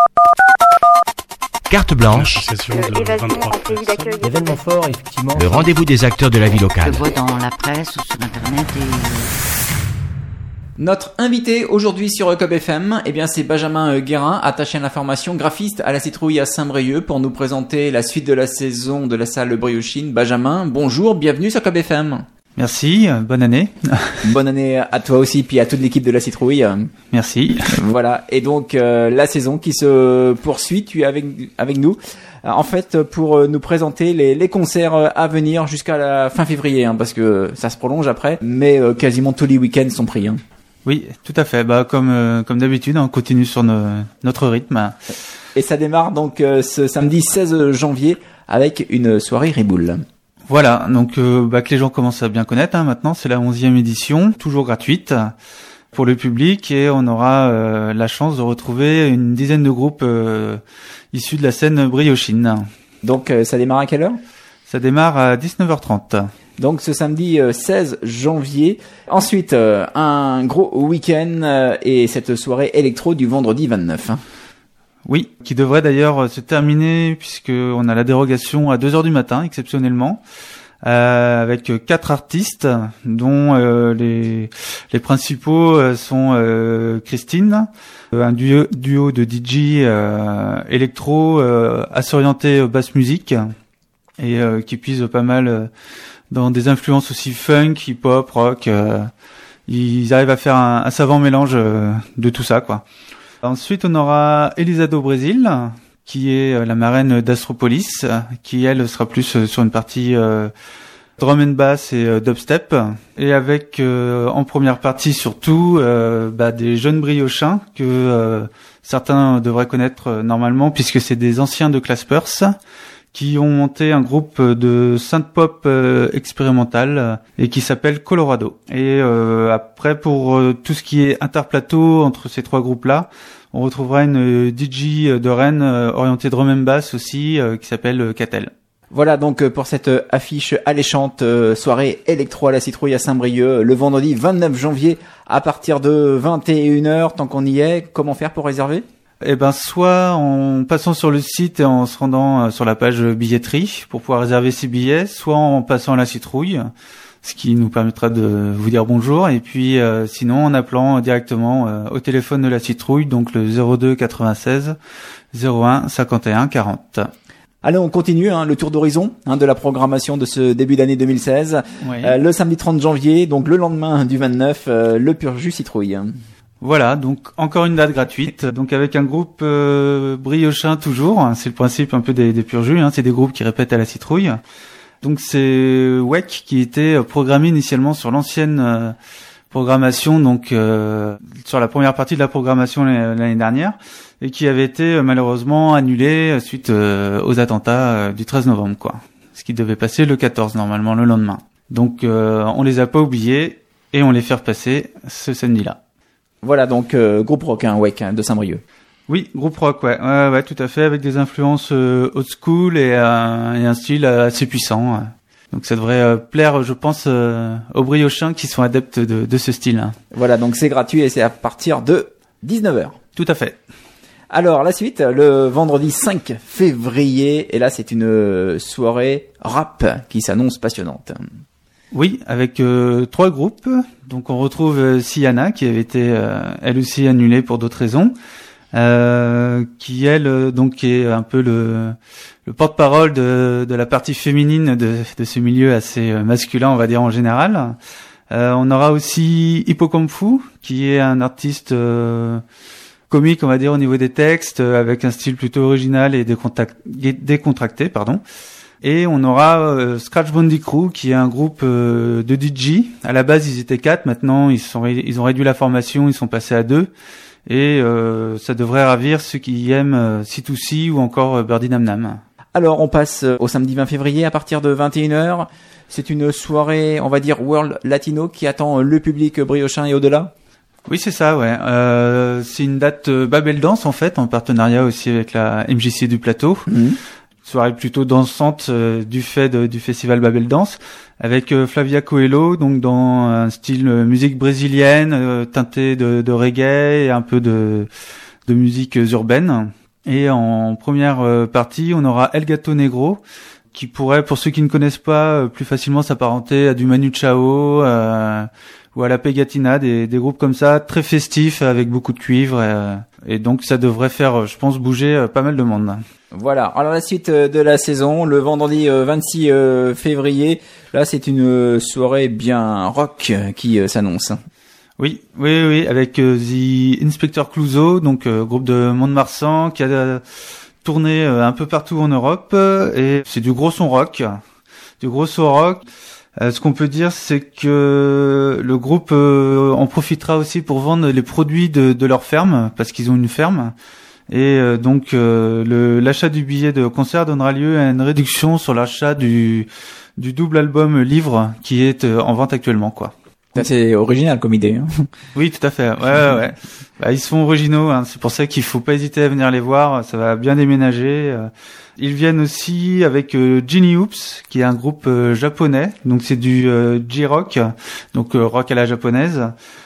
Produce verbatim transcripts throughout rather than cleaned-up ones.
Carte blanche. Événement fort, effectivement. Le rendez-vous des acteurs de la vie locale. Je vois dans la presse ou sur internet et... Notre invité aujourd'hui sur E C O B F M, eh bien c'est Benjamin Guérin, attaché à l'information, graphiste à la Citrouille à Saint-Brieuc, pour nous présenter la suite de la saison de la salle Briochine. Benjamin, bonjour, bienvenue sur E C O B F M. Merci, bonne année. Bonne année à toi aussi, puis à toute l'équipe de la Citrouille. Merci. Voilà, et donc euh, la saison qui se poursuit, tu es avec, avec nous. En fait, pour nous présenter les, les concerts à venir jusqu'à la fin février, hein, parce que ça se prolonge après, mais euh, quasiment tous les week-ends sont pris. Hein. Oui, tout à fait. Bah comme euh, comme d'habitude, on continue sur nos, notre rythme. Et ça démarre donc euh, ce samedi seize janvier avec une soirée Riboule. Voilà, donc euh, bah, que les gens commencent à bien connaître. Hein, maintenant, c'est la onzième édition, toujours gratuite pour le public, et on aura euh, la chance de retrouver une dizaine de groupes euh, issus de la scène briochine. Donc euh, ça démarre à quelle heure ? Ça démarre à dix-neuf heures trente. Donc ce samedi euh, seize janvier. Ensuite, euh, un gros week-end euh, et cette soirée électro du vendredi vingt-neuf. Hein. Oui, qui devrait d'ailleurs se terminer puisque on a la dérogation à deux heures du matin, exceptionnellement, euh, avec quatre artistes, dont euh, les les principaux euh, sont euh, Christine, un duo, duo de D J euh, électro euh, assez orienté basse musique et euh, qui puise pas mal euh, dans des influences aussi funk, hip-hop, rock. Euh, ils arrivent à faire un, un savant mélange euh, de tout ça, quoi. Ensuite, on aura Elisa do Brésil, qui est la marraine d'Astropolis, qui elle sera plus sur une partie euh, drum and bass et euh, dubstep, et avec euh, en première partie surtout euh, bah, des jeunes briochins que euh, certains devraient connaître euh, normalement, puisque c'est des anciens de Claspers qui ont monté un groupe de synth-pop euh, expérimental euh, et qui s'appelle Colorado. Et euh, après, pour euh, tout ce qui est interplateau entre ces trois groupes-là, on retrouvera une D J de Rennes euh, orientée drum and bass aussi, euh, qui s'appelle euh, Catel. Voilà donc euh, pour cette affiche alléchante, euh, soirée électro à la Citrouille à Saint-Brieuc, le vendredi vingt-neuf janvier à partir de vingt et une heures. Tant qu'on y est, comment faire pour réserver ? Eh ben, soit en passant sur le site et en se rendant sur la page billetterie pour pouvoir réserver ses billets, soit en passant à la Citrouille, ce qui nous permettra de vous dire bonjour, et puis euh, sinon en appelant directement euh, au téléphone de la Citrouille, donc le zéro deux quatre-vingt-seize zéro un cinquante et un quarante. Allez, on continue hein, le tour d'horizon hein, de la programmation de ce début d'année deux mille seize. Oui. Euh, le samedi trente janvier, donc le lendemain du vingt-neuf, euh, le Pur Jus Citrouille. Voilà, donc encore une date gratuite, donc avec un groupe euh, briochin toujours, c'est le principe un peu des, des Pur Jus, hein, c'est des groupes qui répètent à la Citrouille. Donc c'est W E C qui était programmé initialement sur l'ancienne euh, programmation, donc euh, sur la première partie de la programmation l'année dernière, et qui avait été euh, malheureusement annulé suite euh, aux attentats euh, du treize novembre, quoi. Ce qui devait passer le quatorze normalement, le lendemain. Donc euh, on les a pas oubliés et on les fait repasser ce samedi-là. Voilà donc euh, groupe rock hein, W E C hein, de Saint-Brieuc. Oui, groupe rock, ouais, ouais, ouais, tout à fait, avec des influences euh, old school et, euh, et un style euh, assez puissant. Ouais. Donc ça devrait euh, plaire, je pense, euh, aux briochins qui sont adeptes de, de ce style. Hein. Voilà, donc c'est gratuit et c'est à partir de dix-neuf heures. Tout à fait. Alors la suite, le vendredi cinq février, et là c'est une soirée rap qui s'annonce passionnante. Oui, avec euh, trois groupes. Donc on retrouve euh, Siana qui avait été euh, elle aussi annulée pour d'autres raisons, euh, qui elle euh, donc est un peu le, le porte-parole de, de la partie féminine de, de ce milieu assez euh, masculin, on va dire en général. Euh, on aura aussi Hippocampu qui est un artiste euh, comique, on va dire au niveau des textes, euh, avec un style plutôt original et décontracté, pardon. Et on aura euh, Scratch Bounty Crew qui est un groupe euh, de D J. À la base ils étaient quatre, maintenant ils sont ré- ils ont réduit la formation, ils sont passés à deux, et euh, ça devrait ravir ceux qui aiment euh, C deux C ou encore euh, Birdie Nam Nam. Alors on passe au samedi vingt février à partir de vingt et une heures. C'est une soirée, on va dire World Latino, qui attend le public briochin et au-delà. Oui, c'est ça, ouais. Euh, c'est une date euh, Babel Dance en fait, en partenariat aussi avec la M J C du Plateau. Mmh. Soirée plutôt dansante euh, du fait de, du festival Babel Dance, avec euh, Flavia Coelho, donc dans un style euh, musique brésilienne, euh, teintée de, de reggae et un peu de, de musique urbaine. Et en première euh, partie, on aura El Gato Negro, qui pourrait, pour ceux qui ne connaissent pas, euh, plus facilement s'apparenter à du Manu Chao euh, ou à la Pegatina, des, des groupes comme ça, très festifs, avec beaucoup de cuivre. Euh, et donc ça devrait faire, je pense, bouger euh, pas mal de monde. Voilà, alors la suite de la saison, le vendredi vingt-six février, là c'est une soirée bien rock qui s'annonce. Oui, oui, oui, avec euh, The Inspector Clouseau, donc euh, groupe de Mont-de-Marsan qui a euh, tourné euh, un peu partout en Europe, euh, et c'est du gros son rock, du gros son rock. Euh, ce qu'on peut dire, c'est que le groupe euh, en profitera aussi pour vendre les produits de, de leur ferme, parce qu'ils ont une ferme. Et euh, donc euh, le, l'achat du billet de concert donnera lieu à une réduction sur l'achat du, du double album livre qui est euh, en vente actuellement, quoi. C'est original comme idée. Hein. Oui, tout à fait. Ouais, ouais, ouais. Bah, ils sont originaux. Hein. C'est pour ça qu'il faut pas hésiter à venir les voir. Ça va bien déménager. Ils viennent aussi avec euh, Ginny Hoops, qui est un groupe euh, japonais. Donc c'est du euh, J-rock, donc euh, rock à la japonaise.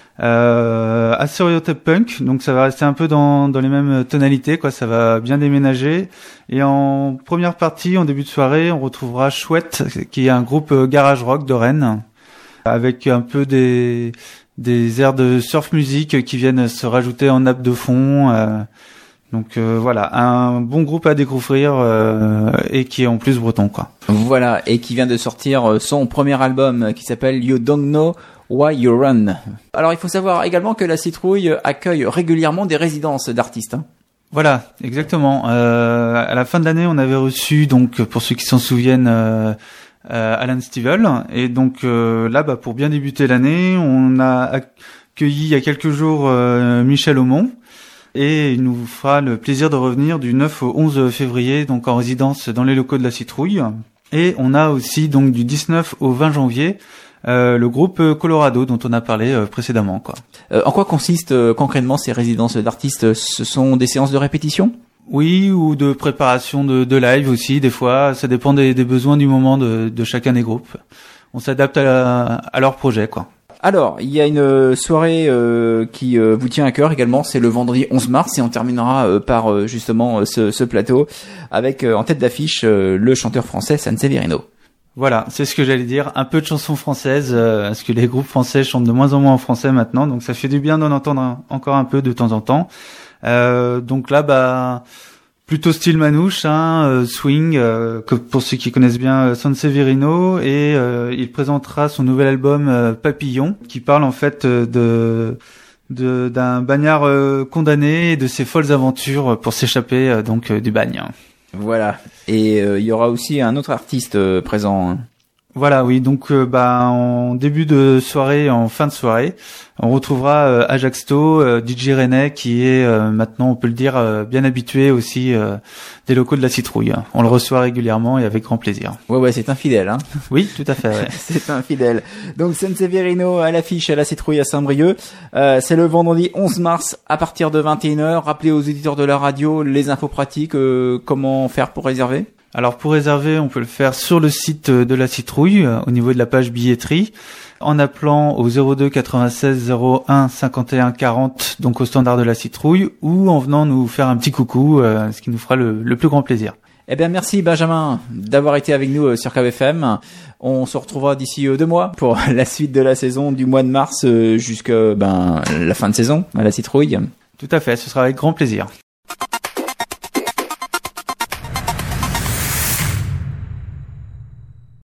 Euh, à Stereotype Punk, donc ça va rester un peu dans, dans les mêmes tonalités, quoi. Ça va bien déménager. Et en première partie, en début de soirée, on retrouvera Chouette, qui est un groupe euh, garage rock de Rennes, avec un peu des des airs de surf music qui viennent se rajouter en nappe de fond. Euh, donc euh, voilà, un bon groupe à découvrir euh, et qui est en plus breton, quoi. Voilà, et qui vient de sortir son premier album qui s'appelle You Don't Know Why You Run. Alors il faut savoir également que la Citrouille accueille régulièrement des résidences d'artistes. Hein. Voilà, exactement. Euh, à la fin de l'année, on avait reçu, donc pour ceux qui s'en souviennent, euh, Euh, Alan Stivell, et donc euh, là bah pour bien débuter l'année, on a accueilli il y a quelques jours euh, Michel Aumont, et il nous fera le plaisir de revenir du neuf au onze février, donc en résidence dans les locaux de la Citrouille. Et on a aussi donc du dix-neuf au vingt janvier euh, le groupe Colorado dont on a parlé euh, précédemment, quoi. Euh, en quoi consistent euh, concrètement ces résidences d'artistes? Ce sont des séances de répétition? Oui, ou de préparation de, de live aussi, des fois. Ça dépend des, des besoins du moment de, de chacun des groupes. On s'adapte à, la, à leur projet, quoi. Alors, il y a une soirée euh, qui euh, vous tient à cœur également, c'est le vendredi onze mars, et on terminera euh, par euh, justement euh, ce, ce plateau avec euh, en tête d'affiche euh, le chanteur français Sanseverino. Voilà, c'est ce que j'allais dire, un peu de chansons françaises, euh, parce que les groupes français chantent de moins en moins en français maintenant, donc ça fait du bien d'en entendre un, encore un peu de temps en temps. Euh, donc là, bah, plutôt style manouche, hein, euh, swing, euh, que pour ceux qui connaissent bien euh, Sanseverino, et euh, il présentera son nouvel album euh, Papillon, qui parle en fait euh, de, de d'un bagnard euh, condamné et de ses folles aventures pour s'échapper euh, donc euh, du bagne. Voilà. Et il euh, y aura aussi un autre artiste euh, présent. Voilà, oui. Donc, euh, bah, en début de soirée, en fin de soirée, on retrouvera euh, Ajaxto, euh, D J René, qui est euh, maintenant, on peut le dire, euh, bien habitué aussi euh, des locaux de la Citrouille. On le reçoit régulièrement et avec grand plaisir. Ouais, ouais, c'est un fidèle, hein. Oui, tout à fait. Ouais. C'est un fidèle. Donc, Sanseverino à l'affiche à la Citrouille à Saint-Brieuc. Euh, c'est le vendredi onze mars à partir de vingt et une heures. Rappelez aux auditeurs de la radio les infos pratiques, euh, comment faire pour réserver. Alors pour réserver, on peut le faire sur le site de la Citrouille, euh, au niveau de la page billetterie, en appelant au zéro deux quatre-vingt-seize zéro un cinquante et un quarante, donc au standard de la Citrouille, ou en venant nous faire un petit coucou, euh, ce qui nous fera le, le plus grand plaisir. Eh bien merci Benjamin d'avoir été avec nous euh, sur K B F M. On se retrouvera d'ici euh, deux mois pour la suite de la saison du mois de mars euh, jusqu'à ben, la fin de saison à la Citrouille. Tout à fait, ce sera avec grand plaisir.